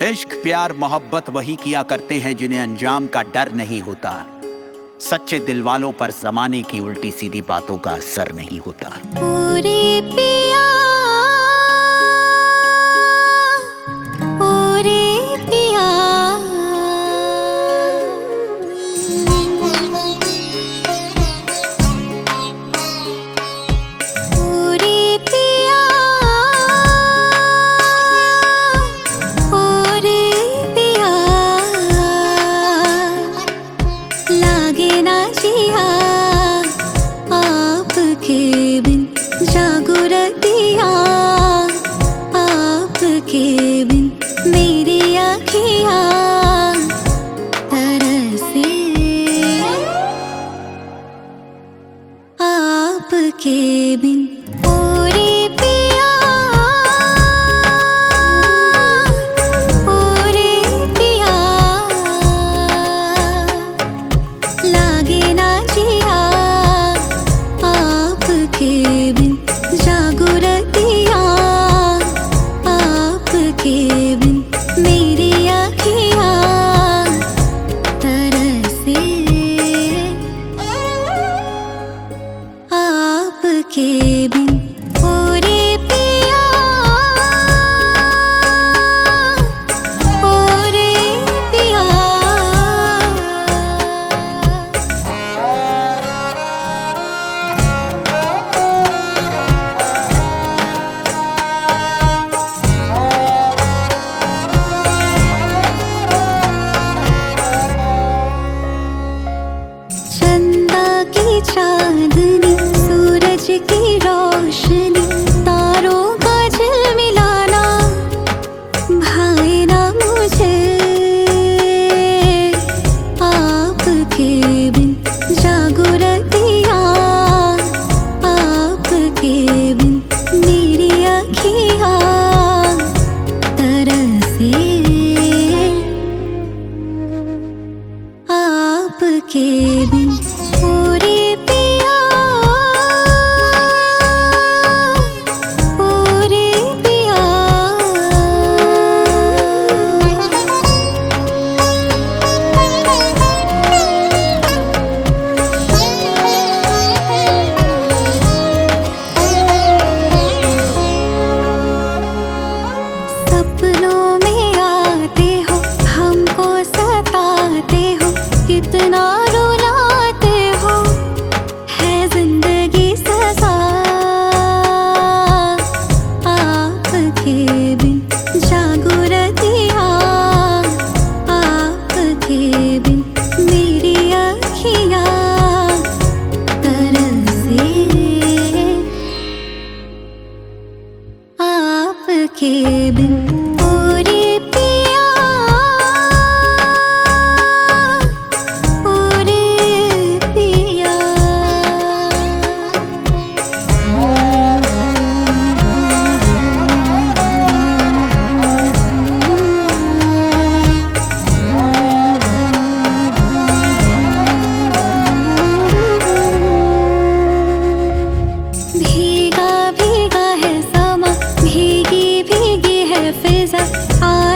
इश्क प्यार मोहब्बत वही किया करते हैं जिन्हें अंजाम का डर नहीं होता। सच्चे दिल वालों पर जमाने की उल्टी सीधी बातों का असर नहीं होता। पूरे पिया, पूरे पिया, पूरे पिया, पूरे पिया, लागे ना जिया आपके बिन, जागो रतिया आपके बिन, मेरी आँखियाँ तरसे आपके बिन। पूरे पिया, पूरे पिया, लागे ना जिया आपके बिन, जागो रतिया आपके बिन, मेरी आँखियाँ तरसे आपके बिन। पूरे पिया, पूरे पिया, चंदा की चांदनी, सूरज की रोशनी, तारों का झिलमिलाना भाए ना मुझे आपके बिन, जागो रतिया आपके बिन, मेरी आँखियाँ तरसे आपके बिन। पूरे पिया, पूरे पिया, सपनों में आते हो, हमको सताते हो, कितना रुलाते हो, है जिंदगी सजा आपके बिन, जागो रतिया आपके बिन, मेरी आँखियाँ तरसे आपके बिन। पूरे पिया, पूरे पिया, भीगा भीगा है समा, भीगी भीगी है फिजा,